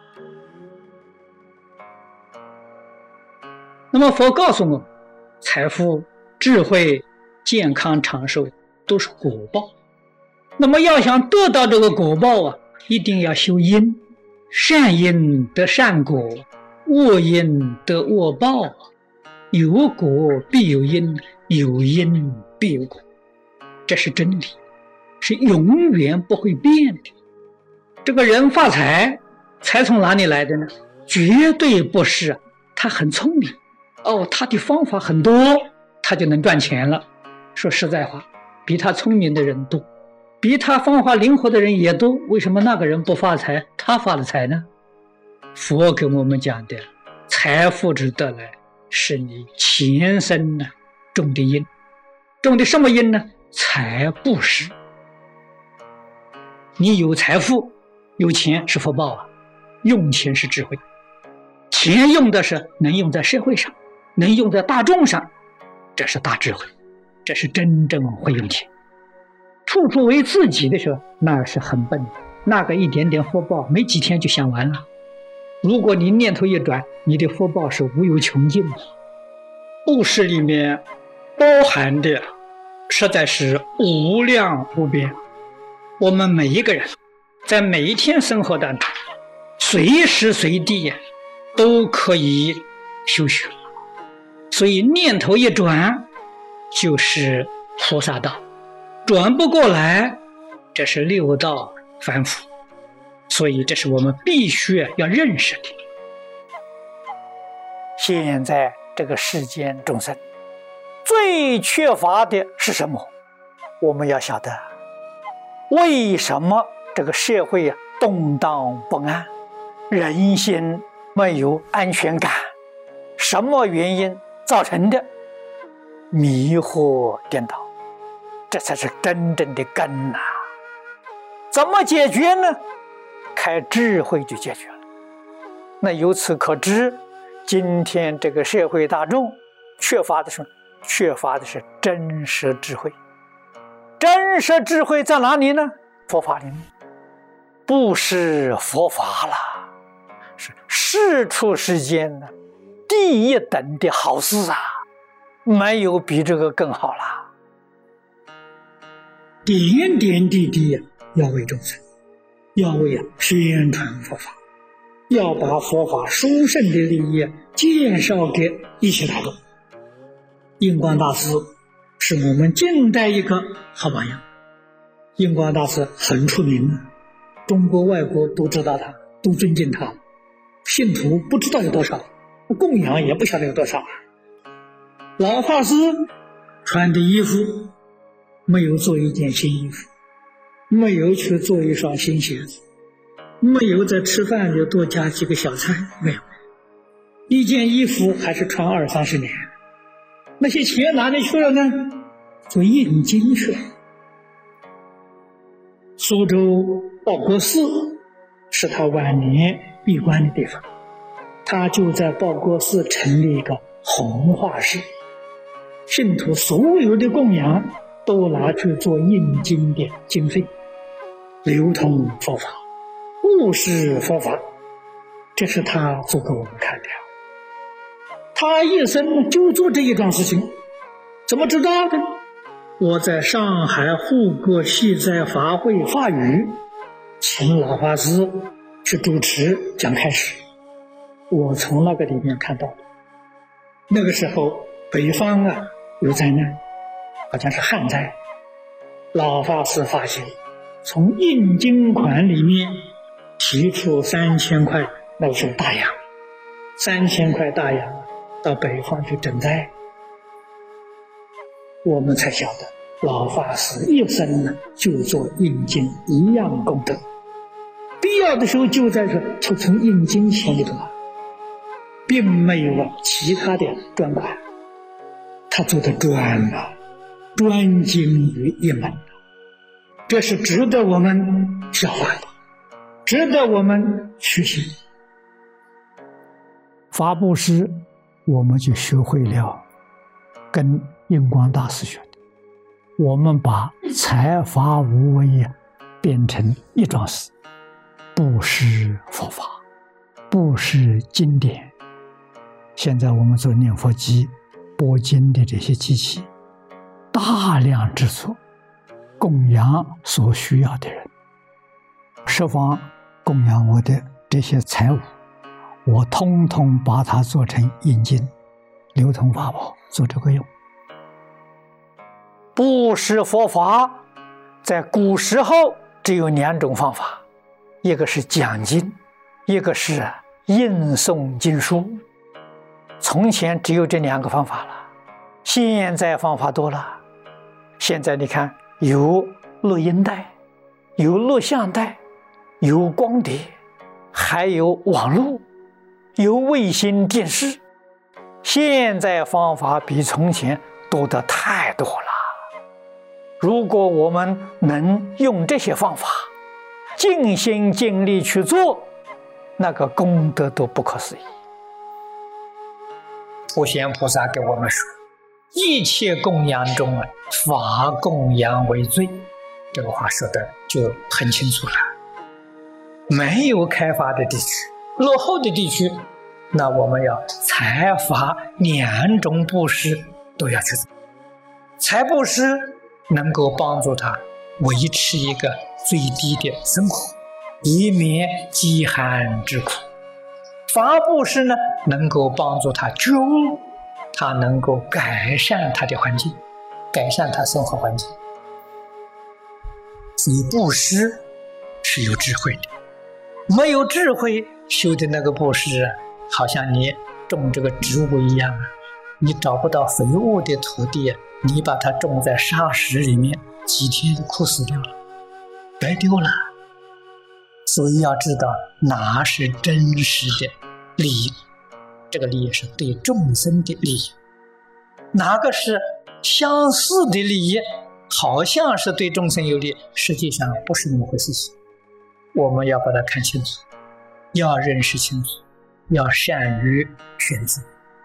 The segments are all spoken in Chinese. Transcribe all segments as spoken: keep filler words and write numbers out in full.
那么佛告诉我，财富、智慧、健康、长寿都是果报。那么要想得到这个果报啊，一定要修因，善因得善果，恶因得恶报。有果必有因，有因必有果，这是真理，是永远不会变的。这个人发财，财从哪里来的呢？绝对不是他很聪明哦，他的方法很多，他就能赚钱了。说实在话，比他聪明的人多，比他方法灵活的人也多，为什么那个人不发财，他发了财呢？佛给我们讲的财富之得来，是你前生呢种的因。种的什么因呢？财布施。你有财富有钱是福报啊，用钱是智慧。钱用的是能用在社会上，能用在大众上，这是大智慧，这是真正会用钱。处处为自己的时候，那是很笨的，那个一点点福报没几天就享完了。如果你念头一转，你的福报是无有穷尽的。布施里面包含的实在是无量无边。我们每一个人在每一天生活当中，随时随地都可以修学，所以念头一转就是菩萨道，转不过来这是六道凡夫，所以这是我们必须要认识的。现在这个世间众生最缺乏的是什么？我们要晓得为什么这个社会啊动荡不安，人心没有安全感，什么原因造成的？迷惑颠倒，这才是真正的根啊！怎么解决呢？开智慧就解决了。那由此可知，今天这个社会大众缺乏的是缺乏的是真实智慧。真实智慧在哪里呢？佛法里面，不是佛法了，是世出世间的第一等的好事啊！没有比这个更好了。点点滴滴要为众生，要为宣传佛法，要把佛法殊胜的利益介绍给一切大众。印光大师是我们近代一个好榜样。印光大师很出名，中国外国都知道他，都尊敬他，信徒不知道有多少，供养也不晓得有多少。老法师穿的衣服没有做一件新衣服，没有去做一双新鞋子，没有在吃饭里多加几个小菜，没有，一件衣服还是穿二三十年。那些钱哪里去了呢？做印经去了。苏州报国寺是他晚年闭关的地方，他就在报国寺成立一个弘化寺，信徒所有的供养都拿去做印经的经费，流通佛法，布施佛法，这是他做给我们看的。他一生就做这一桩事情，怎么知道的？我在上海护国系在法会法语，请老法师去主持讲开始，我从那个里面看到的。那个时候北方啊有灾难，好像是旱灾，老法师发现从印经款里面提出三千块，那个时候大洋，三千块大洋到北方去赈灾，我们才晓得老法师一生呢就做印经一样功德，必要的时候就在这就从印经钱里头，并没有其他的专管，他做的专啊，专精于一门，这是值得我们效法的，值得我们学习。法布施我们就学会了跟印光大师学的，我们把财法无为变成一桩事，布施佛法， 布施经典。现在我们做念佛机、播经的这些机器，大量制作，供养所需要的人。设方供养我的这些财物，我通通把它做成印经，流通法宝，做这个用。布施佛法在古时候只有两种方法，一个是讲经，一个是印诵经书。从前只有这两个方法了，现在方法多了。现在你看，有录音带，有录像带，有光碟，还有网络，有卫星电视。现在方法比从前多得太多了。如果我们能用这些方法尽心尽力去做，那个功德都不可思议。普贤菩萨给我们说，一切供养中法供养为最，这个话说的就很清楚了。没有开发的地区，落后的地区，那我们要财法两种布施都要去做。财布施能够帮助他维持一个最低的生活，以免饥寒之苦。法布施呢，能够帮助他觉悟，他能够改善他的环境，改善他生活环境。所以布施是有智慧的，没有智慧修的那个布施，好像你种这个植物一样，你找不到肥沃的土地，你把它种在沙石里面，几天就枯死掉了，白丢了。所以要知道哪是真实的利益，这个利益是对众生的利益，哪个是相似的利益，好像是对众生有利，实际上不是那么回事情。我们要把它看清楚，要认识清楚，要善于选择。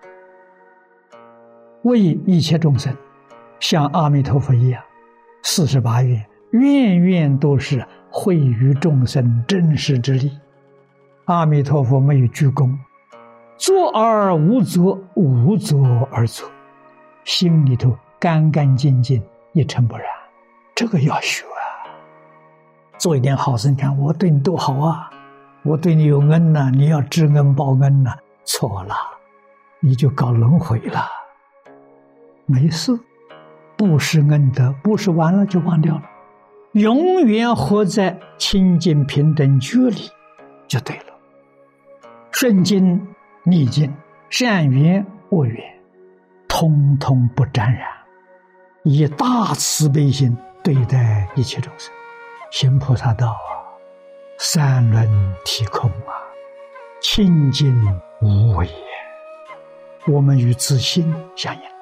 为一切众生，像阿弥陀佛一样，四十八愿，愿愿都是惠于众生真实之力。阿弥陀佛没有居功，作而无作，无作而作，心里头干干净净，一尘不染。这个要学啊！做一点好事，你看我对你多好啊，我对你有恩呐、啊，你要知恩报恩呐、啊，错了，你就搞轮回了。没事，不是恩德，不是完了就忘掉了，永远活在清净平等觉里就对了。顺境逆境，善缘恶缘，通通不沾染，以大慈悲心对待一切众生。行菩萨道啊，三轮体空啊，清净无为，我们与自心相应。